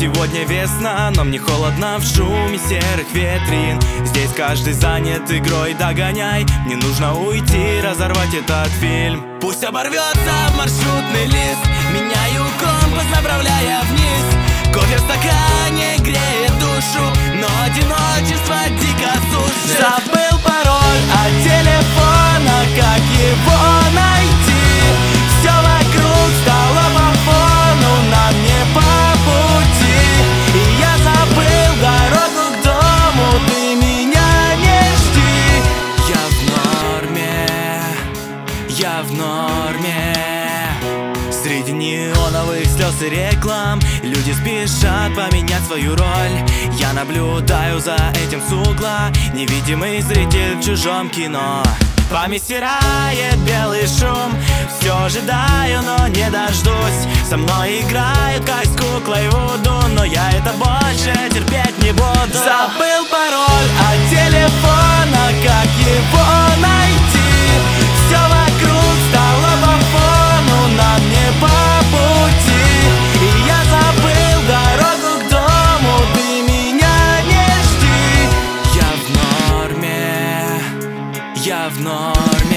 Сегодня весна, но мне холодно в шуме серых ветрин. Здесь каждый занят игрой, догоняй. Мне нужно уйти, разорвать этот фильм. Пусть оборвется маршрутный лист, меняю компас, направляя вниз. Кофе в стакане греет душу, но одиночество дико сушит. Забыл пароль от телефона, как его найти? Все вокруг стало по фону, нам не по пути. И я забыл дорогу к дому, ты меня не жди. Я в норме, я в норме. Среди неоновых слез и реклам люди спешат поменять свою роль. Я наблюдаю за этим с угла, невидимый зритель в чужом кино. Память стирает белый шум, все ожидаю, но не дождусь. Со мной играют как с куклой Вуду, но я это больше терпеть не буду. Забыл пароль от телефона, как его найти? Все вокруг стало по фону, нам не по пути. И я забыл дорогу к дому, ты меня не жди. Я в норме, я в норме.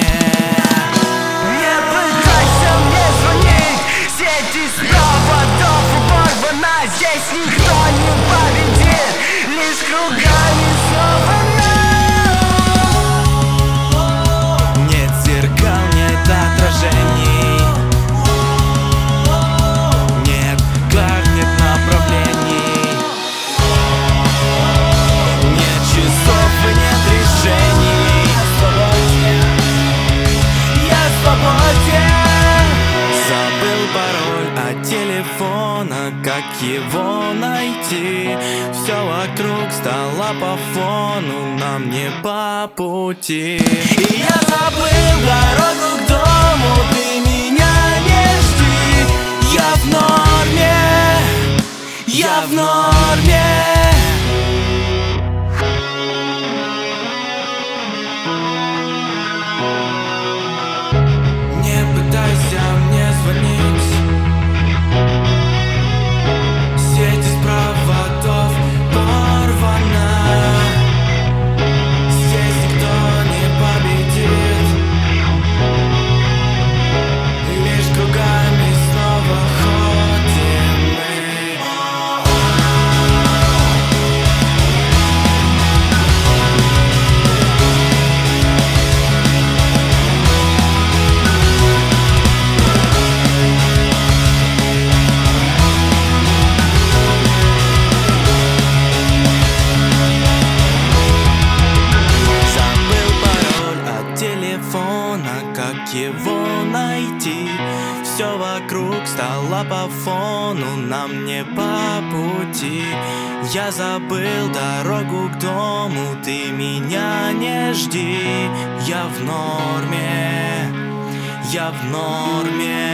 Не пытайся мне звонить, сеть из проводов оборвана. Здесь никто не победит, лишь кругами снова нам. Нет зеркал, нет отражений, нет карт, нет направлений, нет часов и нет решений. Я свободен. Забыл пароль от телефона, как его найти? Все вокруг стало по фону, нам не по пути. И я забыл дорогу к дому, ты меня не жди. Я в норме, я в норме. Не пытайся мне звонить, сеть из проводов порвана. Здесь никто не победит, лишь кругами снова ходим мы. Забыл пароль от телефона, как его найти? Все вокруг стало по фону, нам не по пути. Я забыл дорогу к дому, ты меня не жди. Я в норме, я в норме.